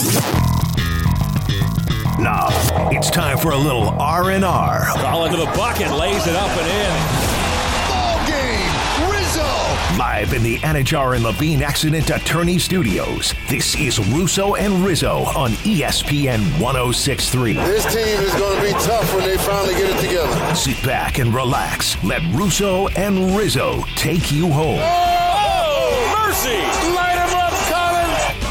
Now, it's time for a little R&R. Ball into the bucket, lays it up and in. Ball game, Rizzo! Live in the Anajar and Levine Accident Attorney Studios, this is Russo and Rizzo on ESPN 106.3. This team is going to be tough when they finally get it together. Sit back and relax. Let Russo and Rizzo take you home. Oh, mercy! Light him up, Colin!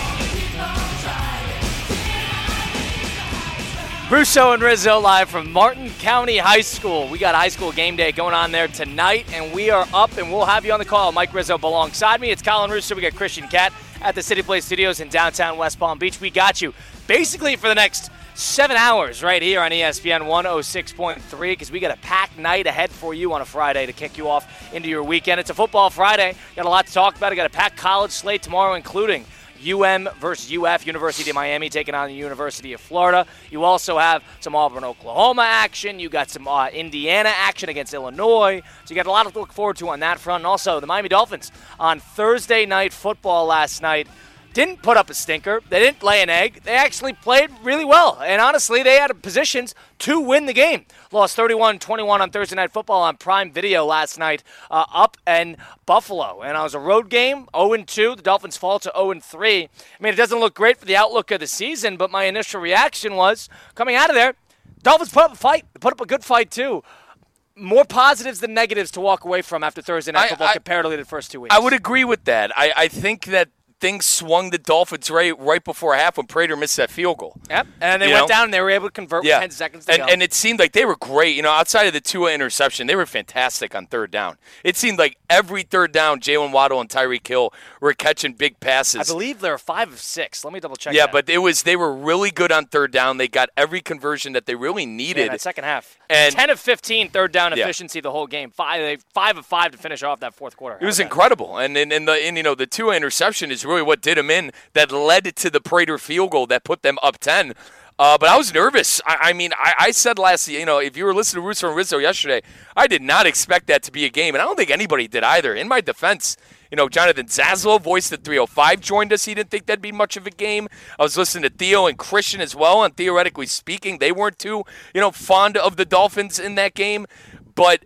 Russo and Rizzo live from Martin County High School. We got high school game day going on there tonight, and we are up, and we'll have you on the call. Mike Rizzo alongside me. It's Colin Russo. We got Christian Cat at the City Place Studios in downtown West Palm Beach. We got you basically for the next 7 hours right here on ESPN 106.3 because we got a packed night ahead for you on a Friday to kick you off into your weekend. It's a football Friday. Got a lot to talk about. I got a packed college slate tomorrow, including UM versus UF, University of Miami taking on the University of Florida. You also have some Auburn, Oklahoma action. You got some Indiana action against Illinois. So you got a lot to look forward to on that front. And also the Miami Dolphins on Thursday Night Football last night didn't put up a stinker. They didn't lay an egg. They actually played really well. And honestly, they had positions to win the game. Lost 31-21 on Thursday Night Football on Prime Video last night up in Buffalo. And it was a road game, 0-2. The Dolphins fall to 0-3. I mean, it doesn't look great for the outlook of the season, but my initial reaction was, coming out of there, Dolphins put up a fight. They put up a good fight, too. More positives than negatives to walk away from after Thursday Night Football comparatively to the first 2 weeks. I would agree with that. I think that things swung the Dolphins right before half when Prater missed that field goal. Yep, and they went down and they were able to convert with 10 seconds to go. And it seemed like they were great. Outside of the Tua interception, they were fantastic on third down. It seemed like every third down, Jalen Waddle and Tyreek Hill were catching big passes. I believe they were 5 of 6. Let me double check. Yeah, that. but they were really good on third down. They got every conversion that they really needed. In that second half. And 10 of 15 third down efficiency the whole game. 5 of 5 to finish off that fourth quarter. It was incredible. And the Tua interception is really what did them in. That led to the Prater field goal that put them up 10. But I was nervous. I said last, if you were listening to Russo and Rizzo yesterday, I did not expect that to be a game. And I don't think anybody did either. In my defense, Jonathan Zaslow, voiced at 305, joined us. He didn't think that'd be much of a game. I was listening to Theo and Christian as well. And theoretically speaking, they weren't too, fond of the Dolphins in that game. But,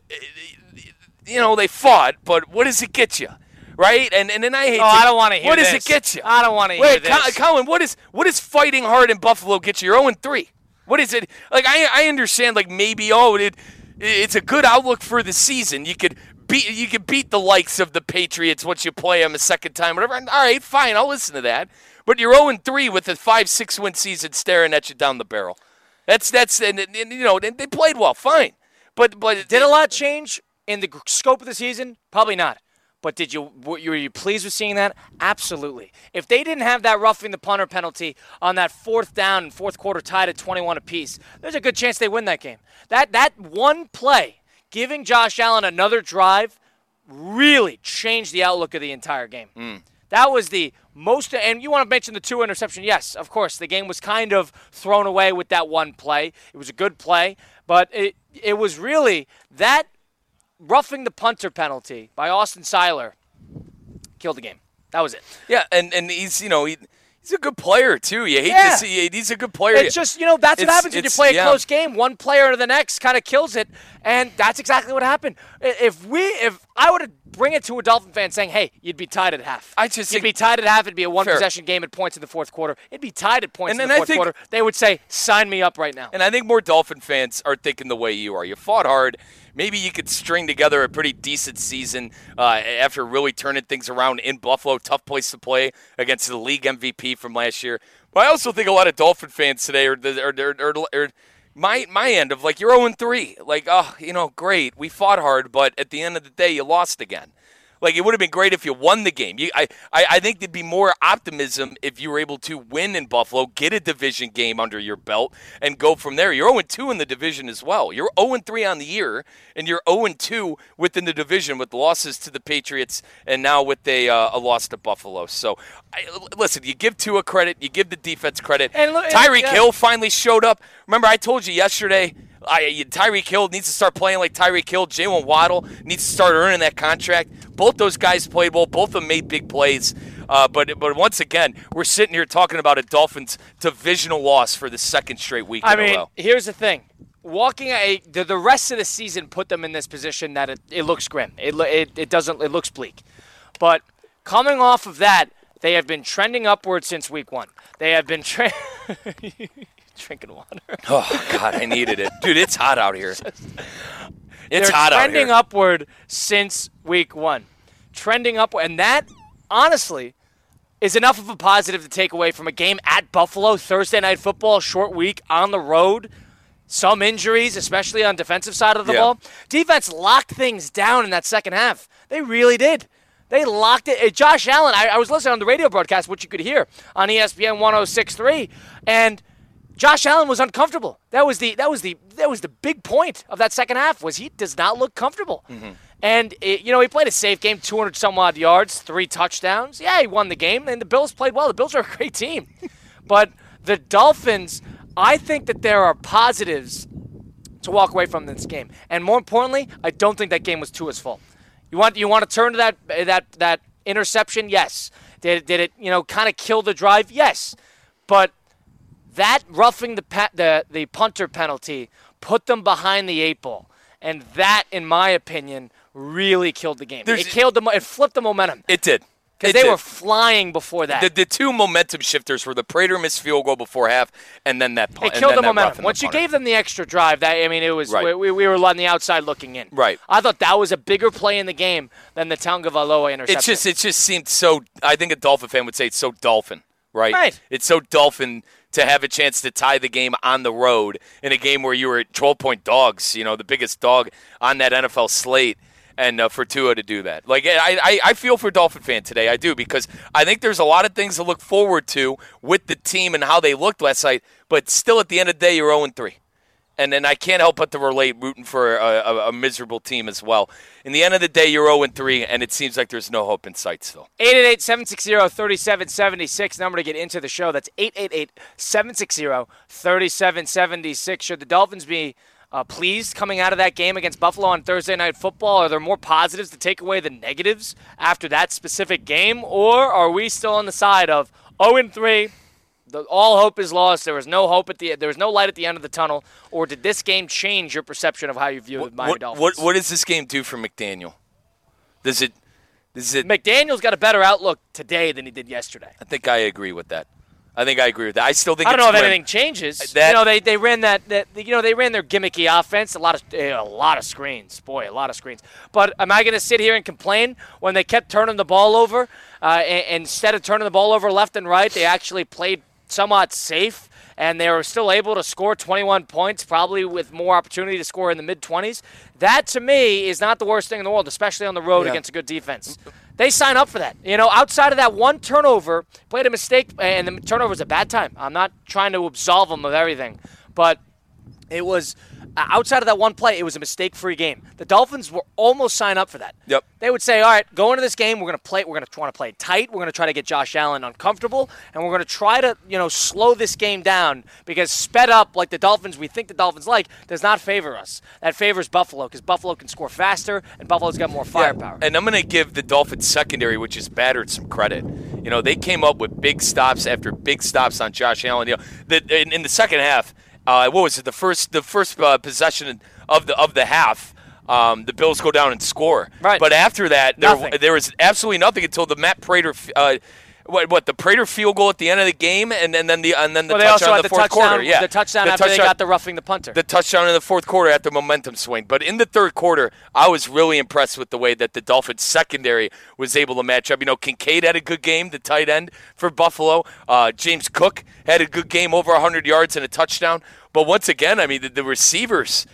they fought. But what does it get you? Right? And then I hate I don't want to hear what this. What does it get you? I don't want to hear this. Wait, Colin, what is fighting hard in Buffalo get you? You're 0-3. What is it? Like, I understand, like, maybe, it's a good outlook for the season. You could beat the likes of the Patriots once you play them a second time, whatever. All right, fine, I'll listen to that. But you're 0-3 with a 5-6 win season staring at you down the barrel. That's and they played well, fine. But did a lot change in the scope of the season? Probably not. But were you pleased with seeing that? Absolutely. If they didn't have that roughing the punter penalty on that fourth down and fourth quarter tied at 21 apiece, there's a good chance they win that game. That one play, giving Josh Allen another drive, really changed the outlook of the entire game. That was the most, and you want to mention the Tua interception. Yes, of course. The game was kind of thrown away with that one play. It was a good play, but it was really that roughing the punter penalty by Austin Seiler killed the game. That was it. Yeah, and he's he's a good player too. You hate to see he's a good player. It's just that's what happens when you play a close game. One player to the next kind of kills it, and that's exactly what happened. If I were to bring it to a Dolphin fan saying, "Hey, you'd be tied at half," you'd be tied at half. It'd be a one-possession game at points in the fourth quarter. It'd be tied at points in the fourth quarter. They would say, "Sign me up right now." And I think more Dolphin fans are thinking the way you are. You fought hard. Maybe you could string together a pretty decent season after really turning things around in Buffalo. Tough place to play against the league MVP from last year. But I also think a lot of Dolphin fans today are my end of, like, you're 0-3. Like, great, we fought hard, but at the end of the day, you lost again. Like, it would have been great if you won the game. I think there'd be more optimism if you were able to win in Buffalo, get a division game under your belt, and go from there. You're 0-2 in the division as well. You're 0-3 on the year, and you're 0-2 within the division with losses to the Patriots and now with a loss to Buffalo. So, listen, you give Tua credit, you give the defense credit. Tyreek Hill finally showed up. Remember, I told you yesterday, Tyreek Hill needs to start playing like Tyreek Hill. Jalen Waddle needs to start earning that contract. Both those guys played well. Both of them made big plays. But once again, we're sitting here talking about a Dolphins divisional loss for the second straight week in a row. Here's the thing. The rest of the season put them in this position that it looks grim. It looks bleak. But coming off of that, they have been trending upward since week 1. They have been drinking water. Oh, God, I needed it. Dude, it's hot out here. They're trending upward since week 1. Trending upward. And that, honestly, is enough of a positive to take away from a game at Buffalo, Thursday Night Football, short week, on the road. Some injuries, especially on defensive side of the ball. Defense locked things down in that second half. They really did. They locked it. Josh Allen, I was listening on the radio broadcast, which you could hear on ESPN 106.3, and Josh Allen was uncomfortable. That was the big point of that second half, was he does not look comfortable. Mm-hmm. And he played a safe game, 200 some odd yards, 3 touchdowns. Yeah, he won the game, and the Bills played well. The Bills are a great team, but the Dolphins, I think that there are positives to walk away from this game, and more importantly, I don't think that game was Tua's fault. You want to turn to that interception? Yes. Did it kind of kill the drive? Yes. But that roughing the punter penalty put them behind the 8 ball, and that, in my opinion, really killed the game. It flipped the momentum. It did. Because they were flying before that. The 2 momentum shifters were the Prater missed field goal before half, and then that punt. It killed the momentum. Once you gave them the extra drive, it was right. we were on the outside looking in. Right. I thought that was a bigger play in the game than the Tagovailoa interception. It just seemed so. I think a Dolphin fan would say it's so Dolphin, right? Right. It's so Dolphin to have a chance to tie the game on the road in a game where you were 12-point dogs. The biggest dog on that NFL slate. And for Tua to do that. I feel for Dolphin fan today. I do, because I think there's a lot of things to look forward to with the team and how they looked last night. But still, at the end of the day, you're 0-3. And then I can't help but to relate rooting for a miserable team as well. In the end of the day, you're 0-3, and it seems like there's no hope in sight still. 888-760-3776, number to get into the show. That's 888-760-3776. Should the Dolphins be pleased coming out of that game against Buffalo on Thursday Night Football? Are there more positives to take away the negatives after that specific game? Or are we still on the side of 0-3, all hope is lost, there was no hope there was no light at the end of the tunnel? Or did this game change your perception of how you view the Miami Dolphins? What does this game do for McDaniel? Does it McDaniel's got a better outlook today than he did yesterday. I think I agree with that. I still think I don't know if anything changes. They ran they ran their gimmicky offense, a lot of screens. Boy, a lot of screens. But am I going to sit here and complain when they kept turning the ball over? Instead of turning the ball over left and right, they actually played somewhat safe, and they were still able to score 21 points, probably with more opportunity to score in the mid-20s. That, to me, is not the worst thing in the world, especially on the road against a good defense. They sign up for that. Outside of that one turnover, played a mistake, and the turnover was a bad time. I'm not trying to absolve them of everything, but it was outside of that one play, it was a mistake-free game. The Dolphins were almost signed up for that. Yep. They would say, all right, go into this game, we're going to want to play tight, we're going to try to get Josh Allen uncomfortable, and we're going to try to, slow this game down, because sped up like the Dolphins, we think the Dolphins like, does not favor us. That favors Buffalo, because Buffalo can score faster, and Buffalo's got more firepower. And I'm going to give the Dolphins secondary, which is battered, some credit. They came up with big stops after big stops on Josh Allen. In the second half, what was it? The first possession of the half. The Bills go down and score. Right. But after that, there was absolutely nothing until the Matt Prater, the Prater field goal at the end of the game, and then the touchdown in the fourth quarter. Yeah, the touchdown after they got the roughing the punter. The touchdown in the fourth quarter at the momentum swing. But in the third quarter, I was really impressed with the way that the Dolphins secondary was able to match up. Kincaid had a good game, the tight end for Buffalo. James Cook had a good game, over 100 yards and a touchdown. But once again, the receivers.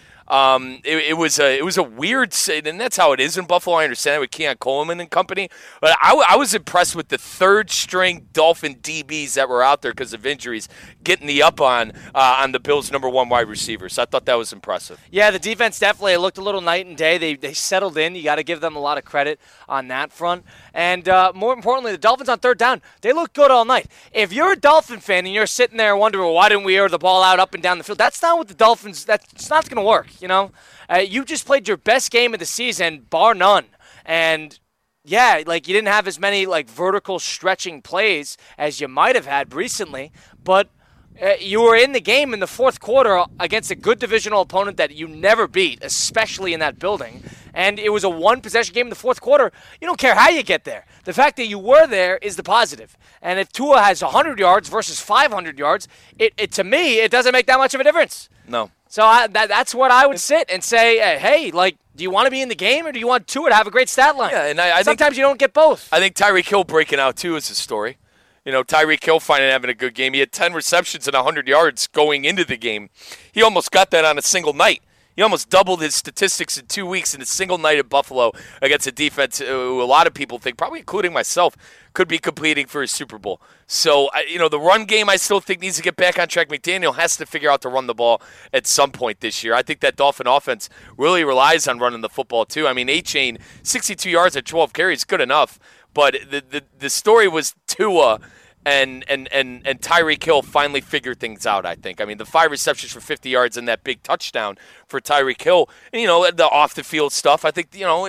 It was a weird, and that's how it is in Buffalo. I understand it with Keon Coleman and company, but I was impressed with the third-string Dolphin DBs that were out there because of injuries, getting the up on the Bills' number 1 wide receivers. I thought that was impressive. Yeah, the defense definitely looked a little night and day. They settled in. You got to give them a lot of credit on that front. And more importantly, the Dolphins on third down, they look good all night. If you're a Dolphin fan and you're sitting there wondering, well, why didn't we air the ball out up and down the field, that's not what the Dolphins, it's not going to work. You just played your best game of the season, bar none. And yeah, like you didn't have as many like vertical stretching plays as you might have had recently, but you were in the game in the fourth quarter against a good divisional opponent that you never beat, especially in that building. And it was a one-possession game in the fourth quarter. You don't care how you get there. The fact that you were there is the positive. And if Tua has 100 yards versus 500 yards, to me, it doesn't make that much of a difference. No. So that's what I would sit and say, hey, like, do you want to be in the game or do you want Tua to have a great stat line? Yeah, and I sometimes you don't get both. I think Tyreek Hill breaking out, too, is a story. You know, Tyreek Hill finally having a good game. He had 10 receptions and 100 yards going into the game. He almost got that on a single night. He almost doubled his statistics in 2 weeks in a single night at Buffalo against a defense who a lot of people think, probably including myself, could be competing for a Super Bowl. So, the run game I still think needs to get back on track. McDaniel has to figure out to run the ball at some point this year. I think that Dolphin offense really relies on running the football, too. I mean, A-Chain, 62 yards at 12 carries, good enough. But the story was Tua and Tyreek Hill finally figured things out, I think. I mean, the 5 receptions for 50 yards and that big touchdown for Tyreek Hill, and, the off-the-field stuff, I think,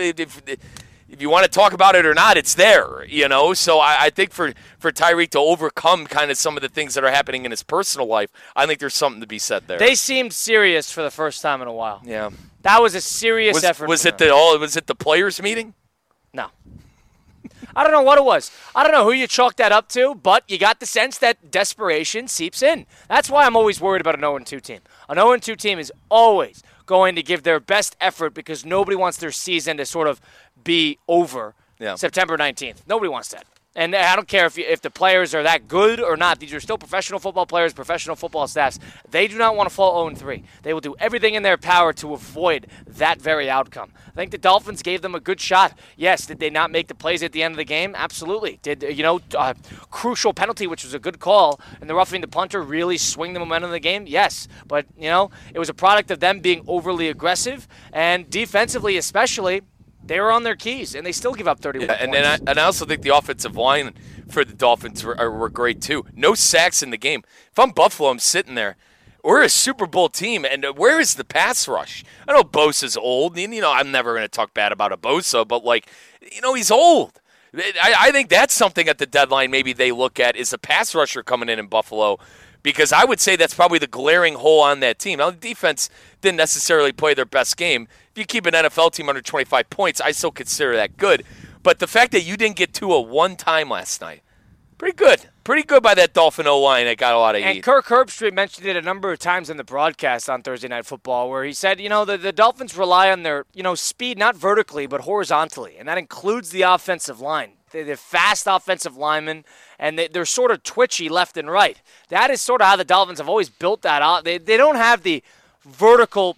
if you want to talk about it or not, it's there, So I think for Tyreek to overcome kind of some of the things that are happening in his personal life, I think there's something to be said there. They seemed serious for the first time in a while. Yeah. That was a serious effort. Was it the players' meeting? No. I don't know what it was. I don't know who you chalked that up to, but you got the sense that desperation seeps in. That's why I'm always worried about an 0-2 team. An 0-2 team is always going to give their best effort because nobody wants their season to sort of be over September 19th. Nobody wants that. And I don't care if the players are that good or not. These are still professional football players, professional football staffs. They do not want to fall 0-3. They will do everything in their power to avoid that very outcome. I think the Dolphins gave them a good shot. Yes, did they not make the plays at the end of the game? Absolutely. Did, crucial penalty, which was a good call, and the roughing the punter really swing the momentum of the game? Yes. But, it was a product of them being overly aggressive, and defensively especially, they were on their keys, and they still give up 31 points. And I also think the offensive line for the Dolphins were great, too. No sacks in the game. If I'm Buffalo, I'm sitting there. We're a Super Bowl team, and where is the pass rush? I know Bosa's old, and, I'm never going to talk bad about a Bosa, but, he's old. I think that's something at the deadline maybe they look at is a pass rusher coming in Buffalo, because I would say that's probably the glaring hole on that team. Now, the defense didn't necessarily play their best game. If you keep an NFL team under 25 points, I still consider that good. But the fact that you didn't get to a one time last night, pretty good. Pretty good by that Dolphin O-line that got a lot of heat. And Kirk Herbstreit mentioned it a number of times in the broadcast on Thursday Night Football where he said, the Dolphins rely on their, speed, not vertically, but horizontally. And that includes the offensive line. They're fast offensive linemen, and they're sort of twitchy left and right. That is sort of how the Dolphins have always built that out. They don't have the vertical,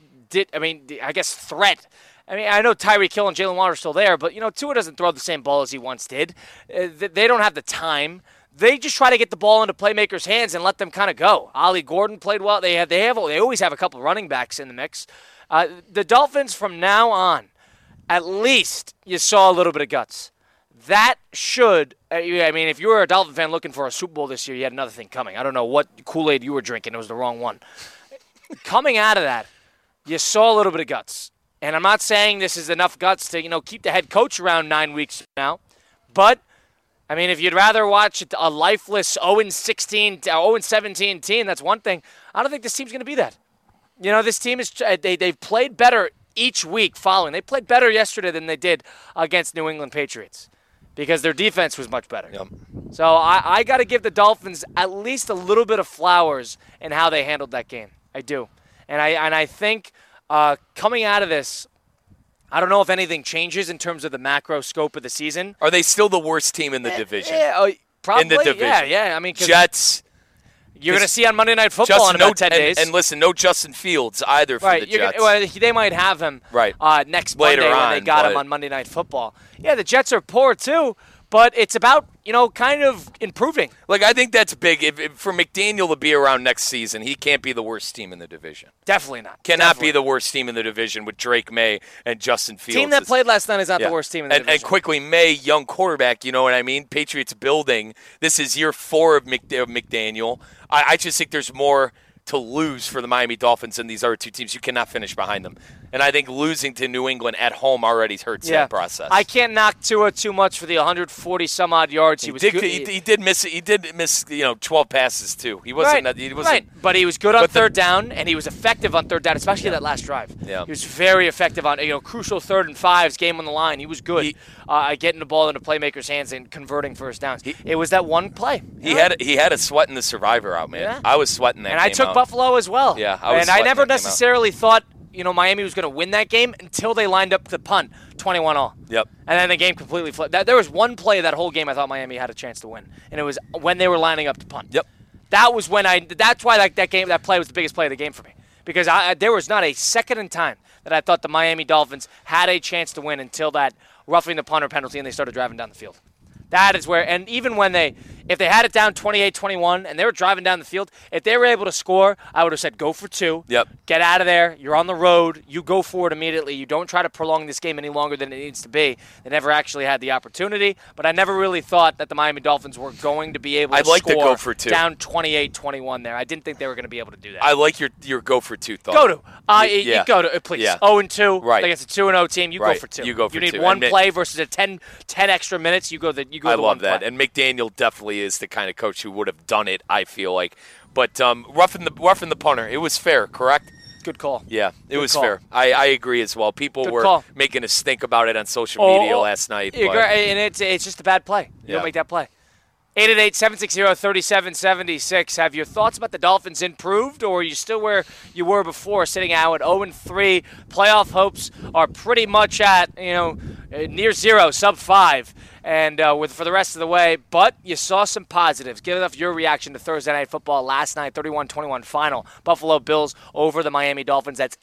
threat. I mean, I know Tyreek Hill and Jalen Waddle are still there, but, Tua doesn't throw the same ball as he once did. They don't have the time. They just try to get the ball into playmakers' hands and let them kind of go. Ollie Gordon played well. They always have a couple of running backs in the mix. The Dolphins from now on, at least you saw a little bit of guts. That should, if you were a Dolphin fan looking for a Super Bowl this year, you had another thing coming. I don't know what Kool-Aid you were drinking. It was the wrong one. Coming out of that, you saw a little bit of guts. And I'm not saying this is enough guts to, keep the head coach around 9 weeks from now. But, if you'd rather watch a lifeless 0-16, 0-17 team, that's one thing. I don't think this team's going to be that. This team is they've played better each week following. They played better yesterday than they did against New England Patriots because their defense was much better. Yep. So I got to give the Dolphins at least a little bit of flowers in how they handled that game. I do. And I think coming out of this, I don't know if anything changes in terms of the macro scope of the season. Are they still the worst team in the division? Probably. In the division. Yeah. Jets. You're going to see on Monday Night Football in about 10 days. And listen, no Justin Fields either for the Jets. They might have him next Later Monday on, when they got him on Monday Night Football. Yeah, the Jets are poor too, but it's about, kind of improving. I think that's big. For McDaniel to be around next season, he can't be the worst team in the division. Definitely not. Cannot be the worst team in the division with Drake May and Justin Fields. Team that played last night is not the worst team in the division. And quickly, May, young quarterback, you know what I mean? Patriots building. This is year 4 of McDaniel. I just think there's more to lose for the Miami Dolphins than these other two teams. You cannot finish behind them. And I think losing to New England at home already hurts that process. I can't knock Tua too much for the 140 some odd yards. He was good. He did miss 12 passes too. He wasn't right. But he was good on third down, and he was effective on third down, especially that last drive. Yeah. He was very effective on crucial 3rd and 5s, game on the line. He was good getting the ball into playmakers' hands and converting first downs. It was that one play. He had a sweat in the survivor out, man. Yeah. I was sweating that. And I took Buffalo as well. Yeah, I never necessarily thought Miami was going to win that game until they lined up the punt, 21-all. Yep. And then the game completely flipped. There was one play that whole game I thought Miami had a chance to win, and it was when they were lining up to punt. Yep. That's why that play was the biggest play of the game for me, because there was not a second in time that I thought the Miami Dolphins had a chance to win until that roughing the punter penalty and they started driving down the field. That is where, and even when if they had it down 28-21 and they were driving down the field, if they were able to score, I would have said, go for 2. Yep. Get out of there. You're on the road. You go for it immediately. You don't try to prolong this game any longer than it needs to be. They never actually had the opportunity, but I never really thought that the Miami Dolphins were going to be able to score to go for 2. Down 28-21 there. I didn't think they were going to be able to do that. I like your go for 2 thought. Go to. You go to, please. Yeah. 0-2. Right. Against a 2-0 team, you go for 2. You go for 2. You need one play versus a 10 extra minutes. You go the I love love that. Play. And McDaniel definitely is the kind of coach who would have done it, I feel like. But roughing the punter, it was fair, correct? Good call. Yeah, it was fair. I agree as well. People were making us think about it on social media last night. And it's just a bad play. You don't make that play. 888-760-3776. Have your thoughts about the Dolphins improved, or are you still where you were before, sitting out at 0-3? Playoff hopes are pretty much at near 0, sub 5. And for the rest of the way, but you saw some positives. Give us your reaction to Thursday Night Football last night, 31-21 final. Buffalo Bills over the Miami Dolphins. That's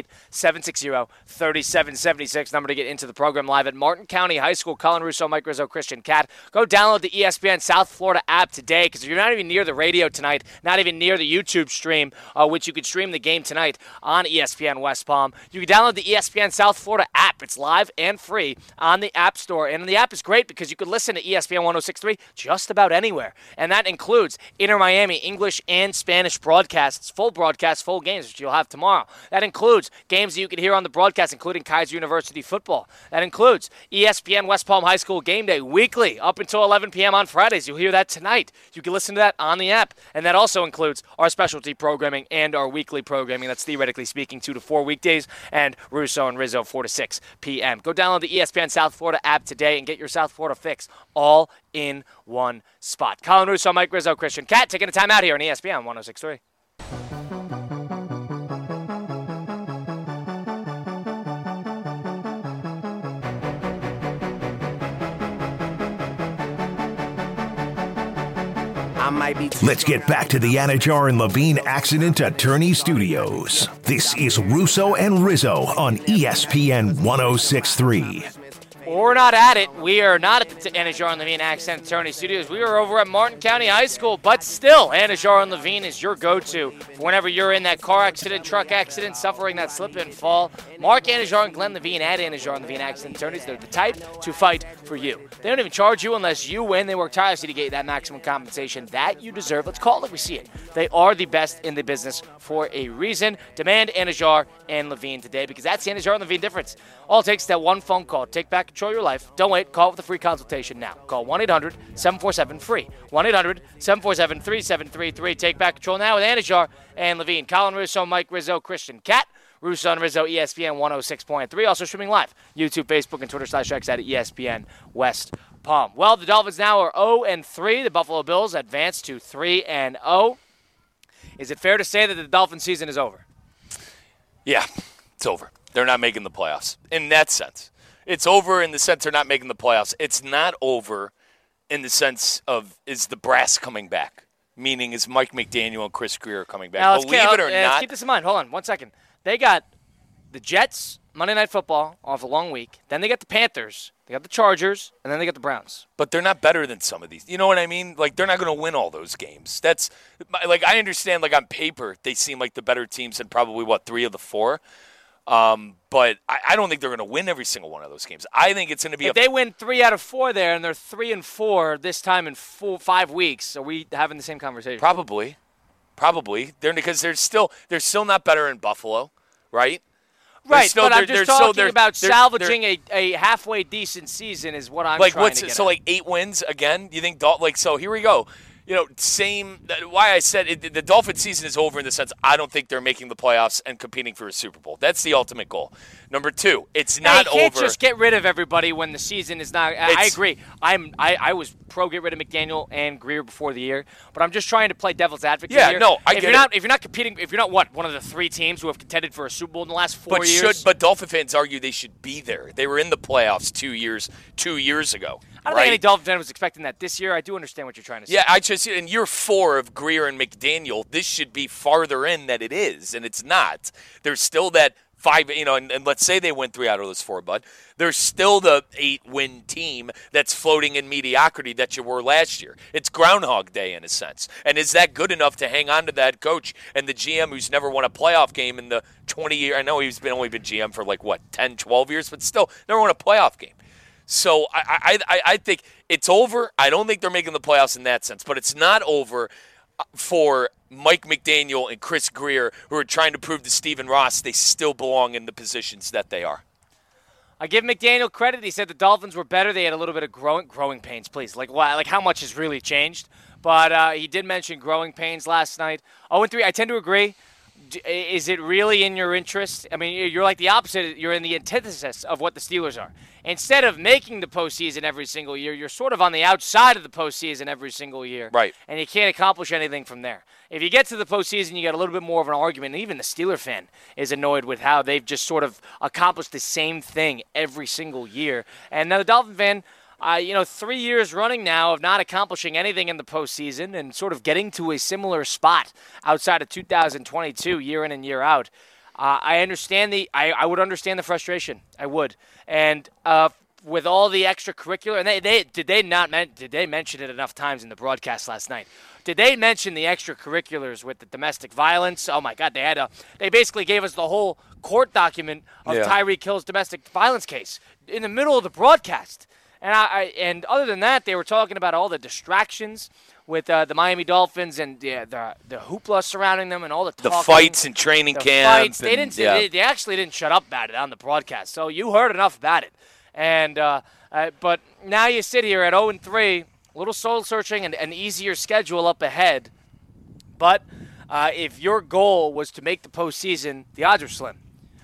888-760-3776. Number to get into the program live at Martin County High School. Colin Russo, Mike Rizzo, Christian Cat. Go download the ESPN South Florida app today, because if you're not even near the radio tonight, not even near the YouTube stream, which you could stream the game tonight on ESPN West Palm, you can download the ESPN South Florida app. It's live and free on the App Store. And the app is great because you can listen to ESPN 106.3 just about anywhere. And that includes Inter Miami English and Spanish broadcasts, full games, which you'll have tomorrow. That includes games that you can hear on the broadcast, including Kaiser University football. That includes ESPN West Palm High School game day weekly up until 11 p.m. on Fridays. You'll hear that tonight. You can listen to that on the app. And that also includes our specialty programming and our weekly programming. That's theoretically speaking 2 to 4 weekdays, and Russo and Rizzo 4 to 6 p.m. Go download the ESPN South Florida app today and get your South Florida fix all in one spot. Colin Russo, Mike Rizzo, Christian Cat taking a time out here on ESPN 106.3. Let's get back to the Anajar and Levine Accident Attorney Studios. This is Russo and Rizzo on ESPN 106.3. We're not at it. We are not at the Anajar and Levine Accident Attorney Studios. We are over at Martin County High School, but still, Anajar and Levine is your go-to for whenever you're in that car accident, truck accident, suffering that slip and fall. Mark Anajar and Glenn Levine at Anajar and Levine Accident Attorneys. They're the type to fight for you. They don't even charge you unless you win. They work tirelessly to get you that maximum compensation that you deserve. Let's call it like we see it. They are the best in the business for a reason. Demand Anajar and Levine today, because that's the Anajar and Levine difference. All it takes is that one phone call. Take back control of your life. Don't wait. Call with a free consultation now. Call 1-800-747-FREE. 1-800-747-3733. Take back control now with Anajar and Levine. Colin Russo, Mike Rizzo, Christian Cat. Russo and Rizzo, ESPN 106.3. Also streaming live. YouTube, Facebook, and Twitter/X at ESPN West Palm. Well, the Dolphins now are 0-3. The Buffalo Bills advance to 3-0. Is it fair to say that the Dolphin season is over? Yeah, it's over. They're not making the playoffs. In that sense. It's over in the sense they're not making the playoffs. It's not over in the sense of, is the brass coming back? Meaning, is Mike McDaniel and Chris Grier coming back? Believe it or not. Let's keep this in mind. Hold on 1 second. They got the Jets, Monday Night Football, off a long week. Then they got the Panthers. They got the Chargers. And then they got the Browns. But they're not better than some of these. You know what I mean? Like, they're not going to win all those games. That's, like, I understand, like, on paper, they seem like the better teams in probably, 3 of the 4. But I don't think they're going to win every single one of those games. I think it's going to be if they win 3 out of 4 there, and they're 3-4 this time in 5 weeks, are we having the same conversation? Probably. Because they're still not better in Buffalo, right? Right, but I'm just talking about salvaging a halfway decent season is what I'm trying to get at. So 8 wins again? You think so here we go. Why I said the Dolphins season is over in the sense I don't think they're making the playoffs and competing for a Super Bowl. That's the ultimate goal. Number 2, it's not over. You can't just get rid of everybody when the season is not. I agree. I was pro get rid of McDaniel and Greer before the year, but I'm just trying to play devil's advocate here. If you're not competing, if you're not one of the 3 teams who have contended for a Super Bowl in the last 4 years. But Dolphin fans argue they should be there. They were in the playoffs 2 years ago. I don't think any Dolphin fan was expecting that this year. I do understand what you're trying to say. Yeah, in year 4 of Greer and McDaniel, this should be farther in than it is, and it's not. There's still that 5, and let's say they win 3 out of those 4, bud. There's still the 8-win team that's floating in mediocrity that you were last year. It's Groundhog Day in a sense. And is that good enough to hang on to that coach and the GM who's never won a playoff game in the 20 years? I know he's only been GM for 10, 12 years, but still never won a playoff game. So I think it's over. I don't think they're making the playoffs in that sense, but it's not over for Mike McDaniel and Chris Greer, who are trying to prove to Stephen Ross they still belong in the positions that they are. I give McDaniel credit. He said the Dolphins were better. They had a little bit of growing pains, please. How much has really changed? But he did mention growing pains last night. 0-3, I tend to agree. Is it really in your interest? I mean, you're like the opposite. You're in the antithesis of what the Steelers are. Instead of making the postseason every single year, you're sort of on the outside of the postseason every single year. Right. And you can't accomplish anything from there. If you get to the postseason, you get a little bit more of an argument. And even the Steeler fan is annoyed with how they've just sort of accomplished the same thing every single year. And now the Dolphin fan, 3 years running now of not accomplishing anything in the postseason and sort of getting to a similar spot outside of 2022, year in and year out. I understand I would understand the frustration. I would. And with all the extracurricular, and did they mention it enough times in the broadcast last night? Did they mention the extracurriculars with the domestic violence? Oh my God, they basically gave us the whole court document of Tyreek Hill's domestic violence case in the middle of the broadcast. And other than that, they were talking about all the distractions with the Miami Dolphins and the hoopla surrounding them and all the talking. The fights in training camp. They actually didn't shut up about it on the broadcast, so you heard enough about it. And but now you sit here at 0-3, a little soul searching and an easier schedule up ahead. But if your goal was to make the postseason, the odds are slim.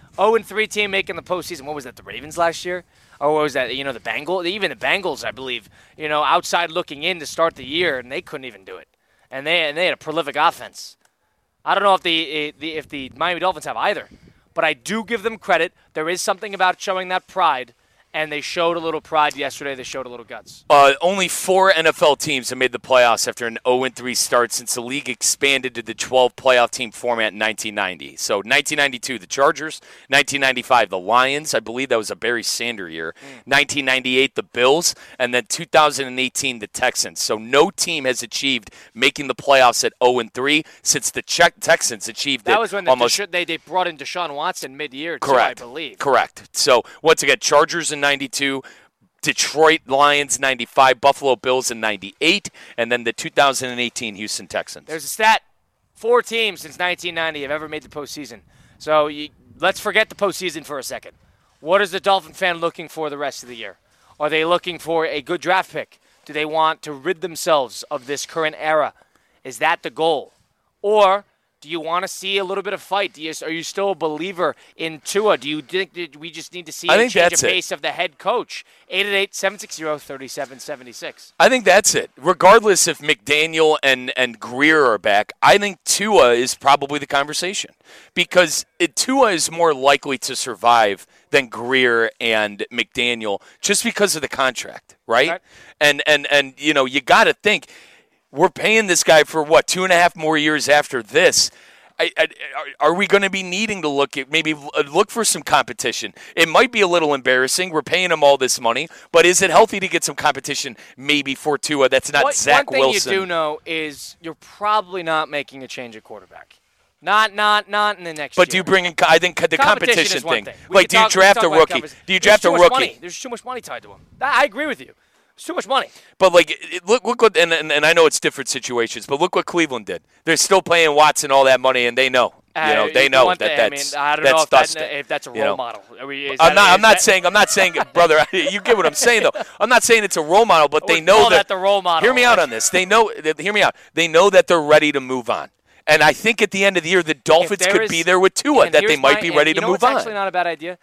0-3 team making the postseason. What was that? The Ravens last year. Or what was that, the Bengals? Even the Bengals, I believe, outside looking in to start the year, and they couldn't even do it. And they had a prolific offense. I don't know if the Miami Dolphins have either, but I do give them credit. There is something about showing that pride, and they showed a little pride yesterday. They showed a little guts. Only 4 NFL teams have made the playoffs after an 0-3 start since the league expanded to the 12 playoff team format in 1990. So 1992, the Chargers. 1995, the Lions. I believe that was a Barry Sanders year. 1998, the Bills. And then 2018, the Texans. So no team has achieved making the playoffs at 0-3 since the Texans achieved that it. Was when they brought in Deshaun Watson mid-year, correct, too, I believe. Correct. So once again, Chargers in 92, Detroit Lions 95, Buffalo Bills in 98, and then the 2018 Houston Texans. There's a stat. 4 teams since 1990 have ever made the postseason. So let's forget the postseason for a second. What is the Dolphin fan looking for the rest of the year? Are they looking for a good draft pick? Do they want to rid themselves of this current era? Is that the goal? Or do you want to see a little bit of fight? Are you still a believer in Tua? Do you think that we just need to see a change of pace of the head coach? 888-760-3776. I think that's it. Regardless if McDaniel and Greer are back, I think Tua is probably the conversation. Because Tua is more likely to survive than Greer and McDaniel just because of the contract, right? And you got to think, we're paying this guy for, 2.5 more years after this. Are we going to be needing to look for some competition? It might be a little embarrassing. We're paying him all this money, but is it healthy to get some competition maybe for Tua that's not Zach Wilson? One thing you do know is you're probably not making a change at quarterback. Not in the next year. But do you bring in, I think, the competition thing. Do you draft a rookie? Do you draft a rookie? There's too much money tied to him. I agree with you. It's too much money. But, look what, and I know it's different situations, but look what Cleveland did. They're still paying Watson all that money, and they know. They know I don't know if that's a role model. I'm not saying, brother. You get what I'm saying, though. I'm not saying it's a role model, but they know that the role model. Hear me out on this. They know. Hear me out. They know that they're ready to move on. And I think at the end of the year, the Dolphins could be there with Tua, that they might be ready to move on. It's actually not a bad idea.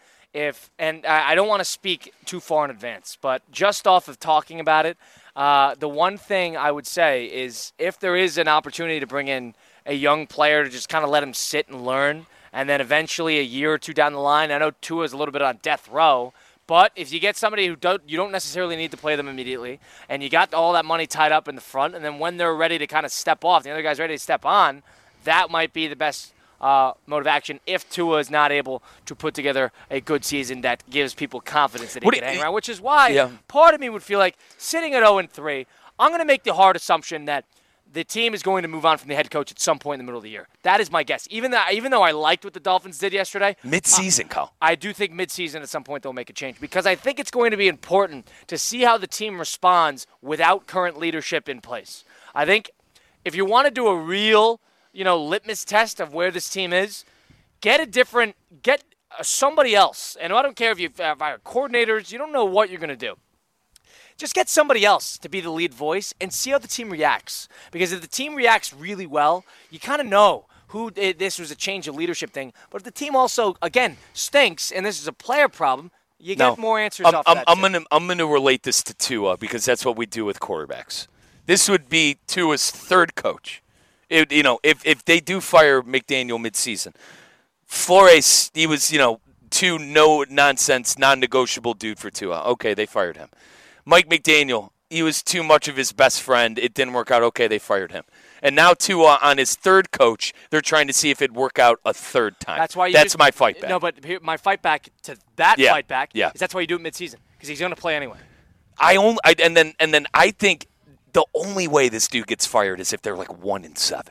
I don't want to speak too far in advance, but just off of talking about it, the one thing I would say is if there is an opportunity to bring in a young player to just kind of let him sit and learn, and then eventually a year or two down the line, I know Tua is a little bit on death row, but if you get somebody you don't necessarily need to play them immediately, and you got all that money tied up in the front, and then when they're ready to kind of step off, the other guy's ready to step on, that might be the best mode of action if Tua is not able to put together a good season that gives people confidence that he can hang around, which is why part of me would feel like sitting at 0-3, I'm going to make the hard assumption that the team is going to move on from the head coach at some point in the middle of the year. That is my guess. Even though I liked what the Dolphins did yesterday. Mid-season, Kyle. I do think mid-season at some point they'll make a change because I think it's going to be important to see how the team responds without current leadership in place. I think if you want to do a real, litmus test of where this team is, get somebody else. And I don't care if you have coordinators, you don't know what you're going to do. Just get somebody else to be the lead voice and see how the team reacts. Because if the team reacts really well, you kind of know this was a change of leadership thing. But if the team also, again, stinks and this is a player problem, you get more answers off that. I'm gonna relate this to Tua because that's what we do with quarterbacks. This would be Tua's third coach. If they do fire McDaniel midseason, Flores, he was, too no-nonsense, non-negotiable dude for Tua. Okay, they fired him. Mike McDaniel, he was too much of his best friend. It didn't work out. Okay, they fired him. And now Tua on his third coach, they're trying to see if it'd work out a third time. That's my fight back. No, but my fight back to that fight back is that's why you do it midseason because he's going to play anyway. And then I think the only way this dude gets fired is if they're like 1-7.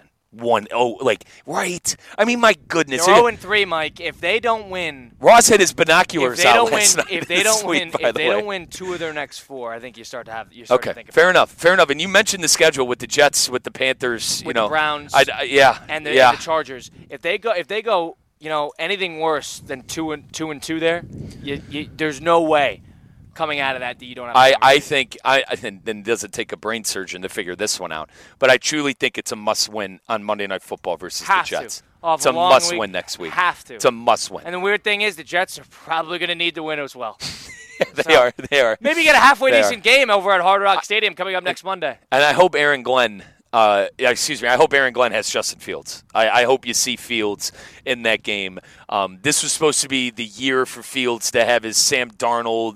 Right? I mean, my goodness. They're 0-3, Mike. If they don't win, Ross had his binoculars out. If they don't win 2 of their next 4, I think you start to think about it. Fair enough. And you mentioned the schedule with the Jets, with the Panthers, with the Browns, and the Chargers. If they go, anything worse than 2-2 there, there's no way coming out of that you don't have. I think then does it take a brain surgeon to figure this one out? But I truly think it's a must-win on Monday Night Football versus the Jets. It's a must-win next week. Have to. It's a must-win. And the weird thing is the Jets are probably going to need to win as well. They are. Maybe get a halfway decent game over at Hard Rock Stadium coming up next Monday. And I hope Aaron Glenn. I hope Aaron Glenn has Justin Fields. I hope you see Fields in that game. This was supposed to be the year for Fields to have his Sam Darnold,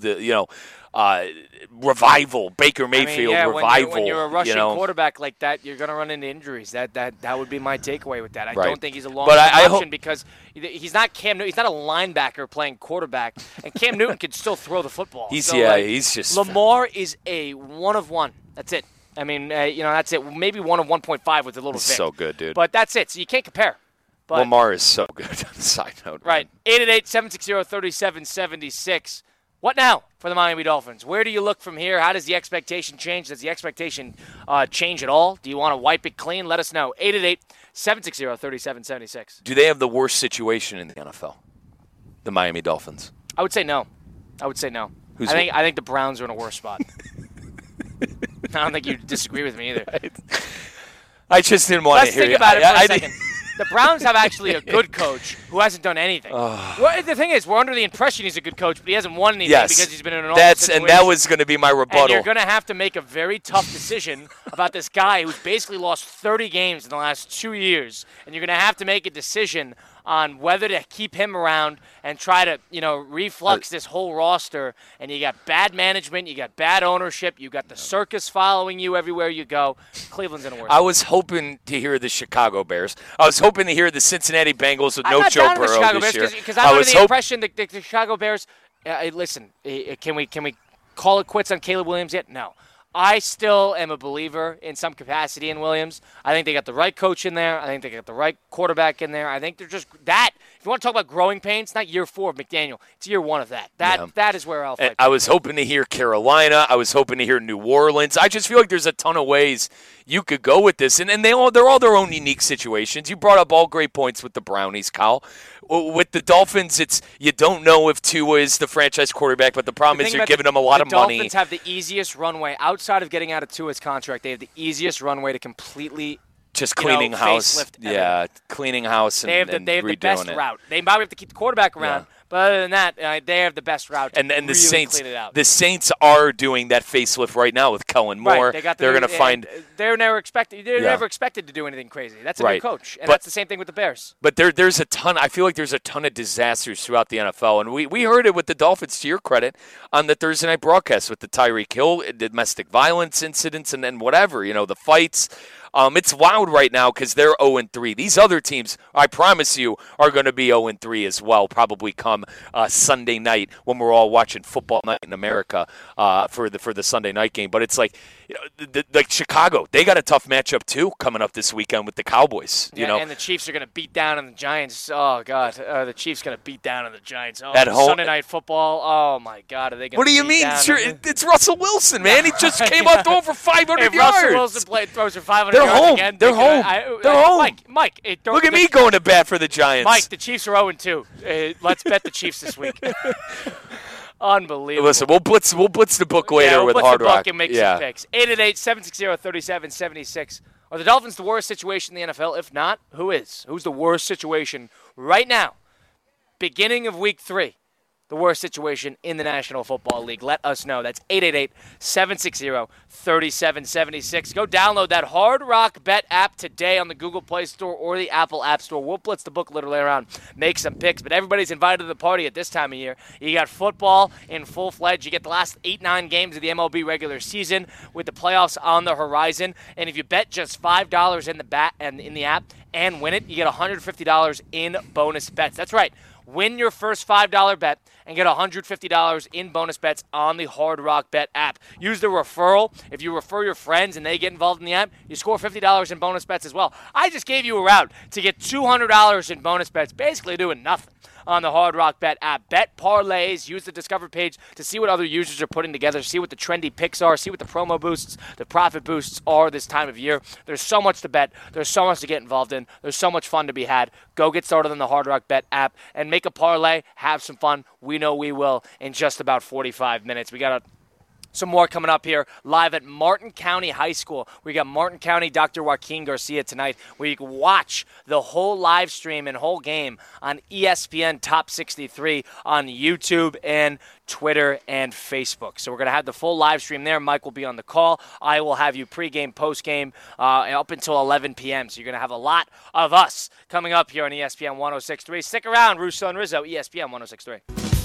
revival, Baker Mayfield revival. When you're a rushing quarterback like that, you're going to run into injuries. That would be my takeaway with that. I don't think he's a long-term option because he's not Cam Newton. He's not a linebacker playing quarterback, and Cam Newton can still throw the football. He's just Lamar is a 1 of 1. That's it. I mean, that's it. Maybe 1 of 1.5 with a little bit. So good, dude. But that's it. So you can't compare. But, Lamar is so good. Side note. Right. 888-760-3776. What now for the Miami Dolphins? Where do you look from here? How does the expectation change? Does the expectation change at all? Do you want to wipe it clean? Let us know. 888-760-3776. Do they have the worst situation in the NFL? The Miami Dolphins? I would say no. I think the Browns are in a worse spot. I don't think you disagree with me either. I just didn't want to hear you. Let's think about it for a second. The Browns have actually a good coach who hasn't done anything. Well, the thing is, we're under the impression he's a good coach, but he hasn't won anything because he's been in an awful situation. And that was going to be my rebuttal. And you're going to have to make a very tough decision about this guy who's basically lost 30 games in the last 2 years, and you're going to have to make a decision on whether to keep him around and try to, reflux this whole roster. And you got bad management, you got bad ownership, you got the circus following you everywhere you go. Cleveland's in a worse. I was hoping to hear the Chicago Bears. I was hoping to hear the Cincinnati Bengals with no Joe Burrow this year. Because I'm under the impression that the Chicago Bears. Listen, can we call it quits on Caleb Williams yet? No. I still am a believer in some capacity in Williams. I think they got the right coach in there. I think they got the right quarterback in there. I think they're just that. If you want to talk about growing pains, not year 4 of McDaniel. It's year 1 of that. That is where I'll fight. I was hoping to hear Carolina. I was hoping to hear New Orleans. I just feel like there's a ton of ways you could go with this, and they're all their own unique situations. You brought up all great points with the Brownies, Kyle. With the Dolphins, it's you don't know if Tua is the franchise quarterback, but the problem is you're giving them a lot of money. The Dolphins have the easiest runway outside of getting out of Tua's contract. They have the easiest runway to completely just cleaning house. Cleaning house and they have the best route. They might have to keep the quarterback around. Yeah. But other than that, they have the best route to really the Saints, clean it out. The Saints are doing that facelift right now with Kellen Moore. Right, they're going to find. They're never expected to do anything crazy. That's a new coach, and that's the same thing with the Bears. But there's a ton. I feel like there's a ton of disasters throughout the NFL, and we heard it with the Dolphins. To your credit, on the Thursday night broadcast with the Tyreek Hill domestic violence incidents, and then whatever the fights. It's wild right now because they're 0-3. These other teams, I promise you, are going to be 0-3 as well, probably come Sunday night when we're all watching football night in America for the Sunday night game. But it's like, like Chicago, they got a tough matchup too coming up this weekend with the Cowboys. And the Chiefs are going to beat down on the Giants. Oh God, the Chiefs going to beat down on the Giants. Oh, at home, Sunday night football. Oh my God, are they going to? What do you mean? It's Russell Wilson, man. He just came out throwing for 500 yards. Russell Wilson throws for 500 yards. They're home. They're home. Mike, look at me going to bat for the Giants. Mike, the Chiefs are 0-2. Let's bet the Chiefs this week. Unbelievable. Listen, we'll blitz the book later with Hard Rock. And make some picks. 888-760-3776. Are the Dolphins the worst situation in the NFL? If not, who is? Who's the worst situation right now? Beginning of week 3. The worst situation in the National Football League. Let us know. That's 888-760-3776. Go download that Hard Rock Bet app today on the Google Play Store or the Apple App Store. We'll blitz the book literally around, make some picks, but everybody's invited to the party at this time of year. You got football in full-fledged. You get the last 8-9 games of the MLB regular season with the playoffs on the horizon. And if you bet just $5 in the app and win it, you get $150 in bonus bets. That's right. Win your first $5 bet and get $150 in bonus bets on the Hard Rock Bet app. Use the referral. If you refer your friends and they get involved in the app, you score $50 in bonus bets as well. I just gave you a route to get $200 in bonus bets, basically doing nothing on the Hard Rock Bet app. Bet parlays. Use the Discover page to see what other users are putting together, see what the trendy picks are, see what the promo boosts, the profit boosts are this time of year. There's so much to bet. There's so much to get involved in. There's so much fun to be had. Go get started on the Hard Rock Bet app and make a parlay. Have some fun. We know we will in just about 45 minutes. We got some more coming up here live at Martin County High School. We got Martin County Dr. Joaquin Garcia tonight, where you can watch the whole live stream and whole game on ESPN Top 63 on YouTube and Twitter and Facebook. So we're going to have the full live stream there. Mike will be on the call. I will have you pregame, postgame up until 11 p.m. So you're going to have a lot of us coming up here on ESPN 106.3. Stick around, Russo and Rizzo, ESPN 106.3.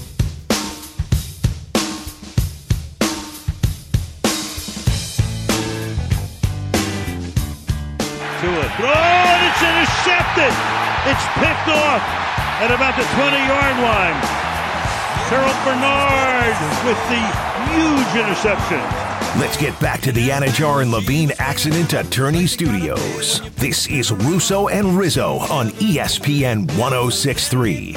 Throw, and it's intercepted. It's picked off at about the 20-yard line. Terrell Bernard with the huge interception. Let's get back to the Anajar and Levine Accident Attorney Studios. This is Russo and Rizzo on ESPN 106.3.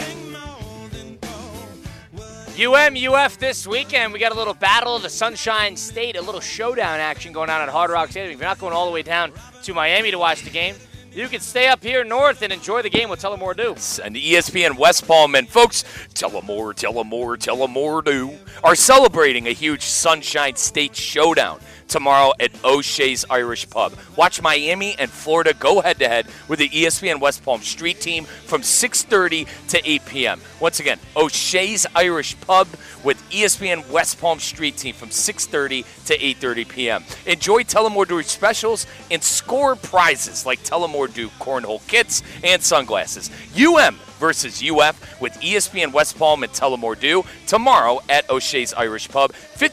UF this weekend. We got a little Battle of the Sunshine State, a little showdown action going on at Hard Rock Stadium. If you're not going all the way down to Miami to watch the game, you can stay up here north and enjoy the game with Tullamore Dew. And ESPN West Palm and folks, Tullamore Dew are celebrating a huge Sunshine State showdown tomorrow at O'Shea's Irish Pub. Watch Miami and Florida go head-to-head with the ESPN West Palm Street team from 6:30 to 8 p.m. Once again, O'Shea's Irish Pub with ESPN West Palm Street team from 6:30 to 8:30 p.m. Enjoy Tullamore Dew specials and score prizes like Tullamore Dew cornhole kits and sunglasses. Versus UF with ESPN West Palm and Tullamore Dew tomorrow at O'Shea's Irish Pub,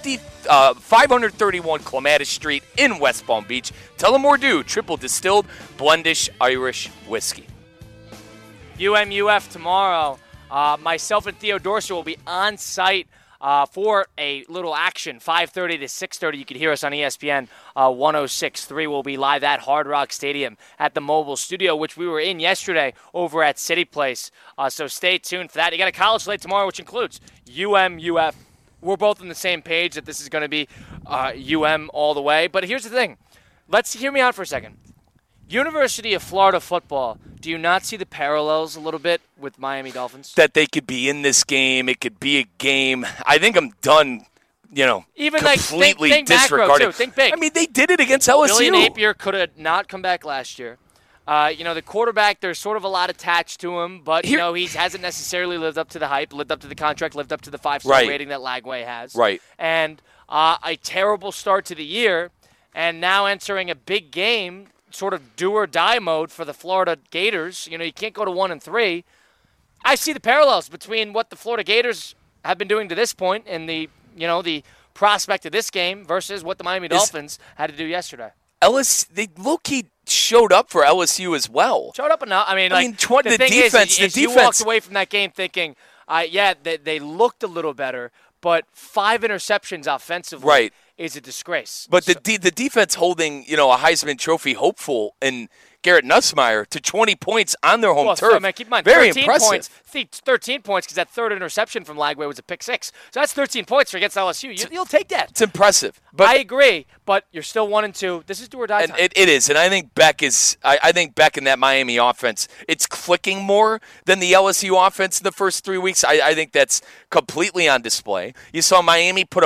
531 Clematis Street in West Palm Beach. Tullamore Dew, triple distilled, blendish Irish whiskey. UF tomorrow. Myself and Theo Dorser will be on site for a little action, 5:30 to 6:30. You can hear us on ESPN 106.3. We'll be live at Hard Rock Stadium at the mobile studio, which we were in yesterday over at City Place. So stay tuned for that. You got a college slate tomorrow, which includes UF. We're both on the same page that this is going to be all the way. But here's the thing. Let's hear me out for a second. University of Florida football, do you not see the parallels a little bit with Miami Dolphins? That they could be in this game. It could be a game. I think I'm done, even completely think disregarding. macro, too. Think big. I mean, they did it against LSU. Billy Napier could have not come back last year. The quarterback, there's sort of a lot attached to him, but, he hasn't necessarily lived up to the hype, lived up to the contract, lived up to the 5-star rating that Lagway has. Right. And a terrible start to the year, and now entering a big game, sort of do or die mode for the Florida Gators. You can't go to 1-3. I see the parallels between what the Florida Gators have been doing to this point and the prospect of this game versus what the Miami Dolphins had to do yesterday. They low-key showed up for LSU as well. Showed up enough. The defense. You walked away from that game thinking, they looked a little better, but 5 interceptions offensively is a disgrace. But the defense holding, a Heisman Trophy hopeful and Garrett Nussmeier to 20 points on their home turf. Keep in mind, very 13 impressive. Points, 13 points because that third interception from Lagway was a pick 6. So that's 13 points against LSU. You'll take that. It's impressive. But I agree, but you're still 1-2. This is do or die time. It is, and I think Beck is. I think Beck in that Miami offense, it's clicking more than the LSU offense in the first 3 weeks. I think that's completely on display. You saw Miami put up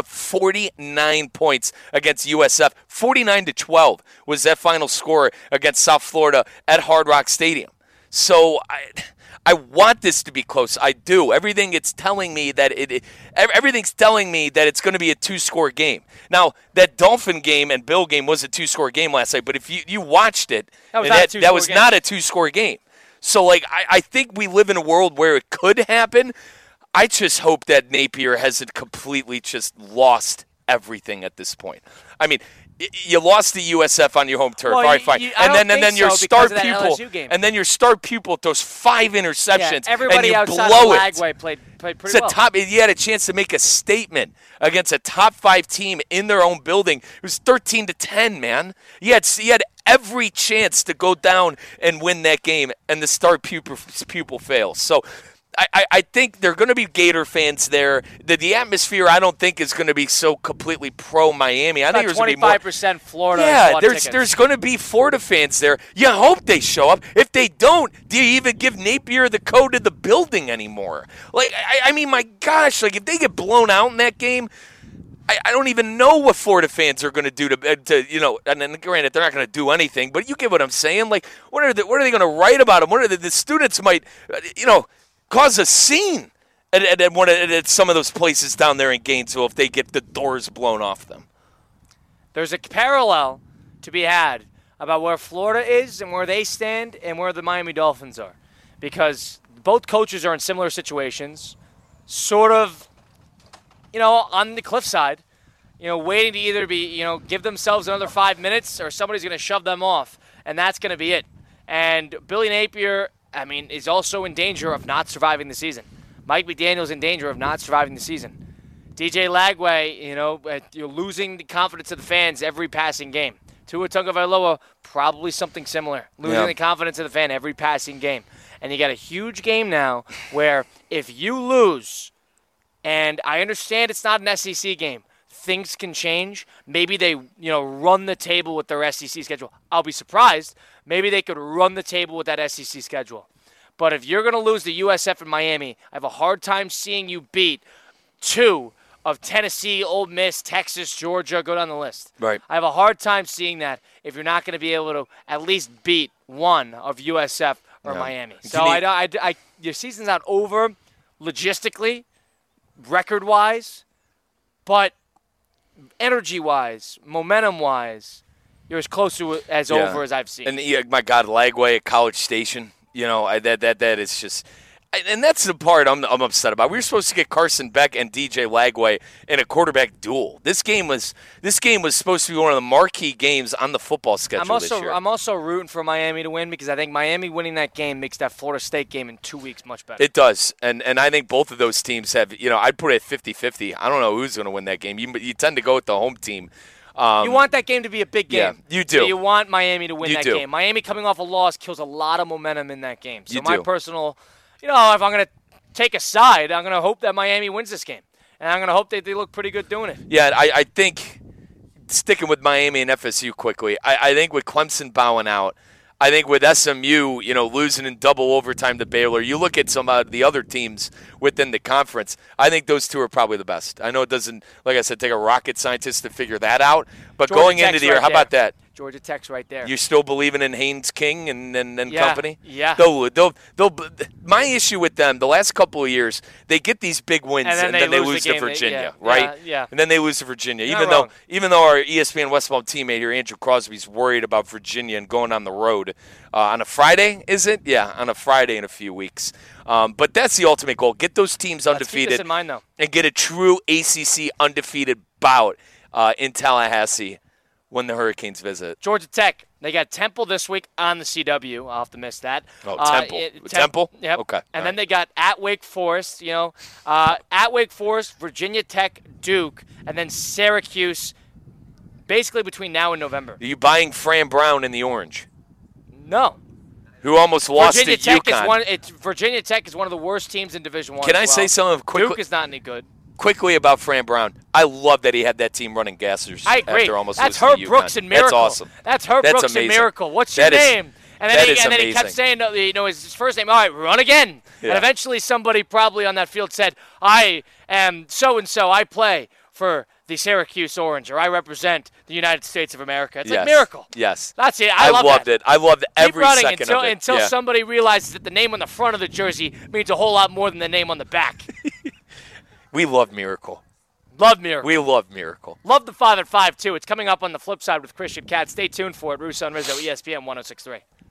49 points against USF. 49-12 was that final score against South Florida at Hard Rock Stadium. So I want this to be close. I do. Everything's telling me that it's going to be a 2-score game. Now, that Dolphin game and Bill game was a 2-score game last night, but if you watched it, that was not a 2-score game. So, I think we live in a world where it could happen. I just hope that Napier hasn't completely just lost everything at this point. I mean, you lost the USF on your home turf. Well, all right, fine. And then your star pupil throws 5 interceptions. Everybody and you outside blow of it. Lagway played pretty well. You had a chance to make a statement against a top 5 team in their own building. It was 13-10, man. You had every chance to go down and win that game, and the star pupil fails. So I think there are going to be Gator fans there. The atmosphere, I don't think, is going to be so completely pro-Miami. I think there's going to be more 25% Florida. Yeah, there's going to be Florida fans there. You hope they show up. If they don't, do you even give Napier the code to the building anymore? I mean, my gosh, if they get blown out in that game, I don't even know what Florida fans are going to do to and then granted, they're not going to do anything, but you get what I'm saying. What are they going to write about them? What are the students might, cause a scene at some of those places down there in Gainesville if they get the doors blown off them. There's a parallel to be had about where Florida is and where they stand and where the Miami Dolphins are. Because both coaches are in similar situations, sort of, on the cliffside, waiting to either be, give themselves another 5 minutes or somebody's going to shove them off. And that's going to be it. And Billy Napier, is also in danger of not surviving the season. Mike McDaniel's in danger of not surviving the season. DJ Lagway, you're losing the confidence of the fans every passing game. Tua Tagovailoa, probably something similar. Losing the confidence of the fan every passing game. And you got a huge game now where if you lose, and I understand it's not an SEC game, things can change. Maybe they, run the table with their SEC schedule. I'll be surprised. Maybe they could run the table with that SEC schedule. But if you're going to lose to USF and Miami, I have a hard time seeing you beat 2 of Tennessee, Ole Miss, Texas, Georgia, go down the list. Right. I have a hard time seeing that if you're not going to be able to at least beat 1 of USF or Miami. So your season's not over logistically, record-wise, but energy-wise, momentum-wise, you're as close to as over as I've seen. And my God, Lagway at College Station, that is just And that's the part I'm upset about. We were supposed to get Carson Beck and DJ Lagway in a quarterback duel. This game was supposed to be one of the marquee games on the football schedule this year. I'm also rooting for Miami to win because I think Miami winning that game makes that Florida State game in 2 weeks much better. It does. And I think both of those teams have, I'd put it at 50-50. I don't know who's going to win that game. You tend to go with the home team. You want that game to be a big game. Yeah, you do. So you want Miami to win that do. game. Miami coming off a loss kills a lot of momentum in that game. So You my do. personal, if I'm going to take a side, I'm going to hope that Miami wins this game. And I'm going to hope that they look pretty good doing it. Yeah, I think sticking with Miami and FSU quickly, I think with Clemson bowing out, I think with SMU, losing in double overtime to Baylor, you look at some of the other teams within the conference, I think those two are probably the best. I know it doesn't, like I said, take a rocket scientist to figure that out, but Georgia going Tech's into the year, right how about there. that? Georgia Tech's right there. You still believing in Haynes King and company? Yeah. They'll. My issue with them, the last couple of years, they get these big wins And then they lose the to game Virginia, yeah, right? Yeah. And then they lose to Virginia. You're Even not wrong. though our ESPN West Palm teammate here, Andrew Crosby's worried about Virginia and going on the road on a Friday, is it? Yeah, on a Friday in a few weeks. But that's the ultimate goal: get those teams Let's keep undefeated this in mind, though. and get a true ACC undefeated bout in Tallahassee when the Hurricanes visit. Georgia Tech, they got Temple this week on the CW. I'll have to miss that. Oh, Temple. Temple? Yep. Okay. And All then right. they got at Wake Forest, at Wake Forest, Virginia Tech, Duke, and then Syracuse, basically between now and November. Are you buying Fran Brown in the orange, No. who almost lost Virginia to Tech UConn? Virginia Tech is one of the worst teams in Division I. Can I say something Duke is not any good. quickly about Fran Brown? I love that he had that team running gassers. I agree. After almost That's losing Herb to UConn. Brooks and Miracle. That's awesome. That's Herb That's Brooks and amazing. Miracle. What's your That is- name? And then, he kept amazing. saying, his first name, all right, run again. Yeah. And eventually somebody probably on that field said, I am so-and-so. I play for the Syracuse Orange, or I represent the United States of America. It's like Miracle. Yes. That's it. I love loved that. it. I loved every Keep running second of it. until Yeah. somebody realizes that the name on the front of the jersey means a whole lot more than the name on the back. We love Miracle. Love Miracle. We love Miracle. Love the 5 at 5, too. It's coming up on the flip side with Christian Cat. Stay tuned for it. Russo and Rizzo, ESPN 106.3.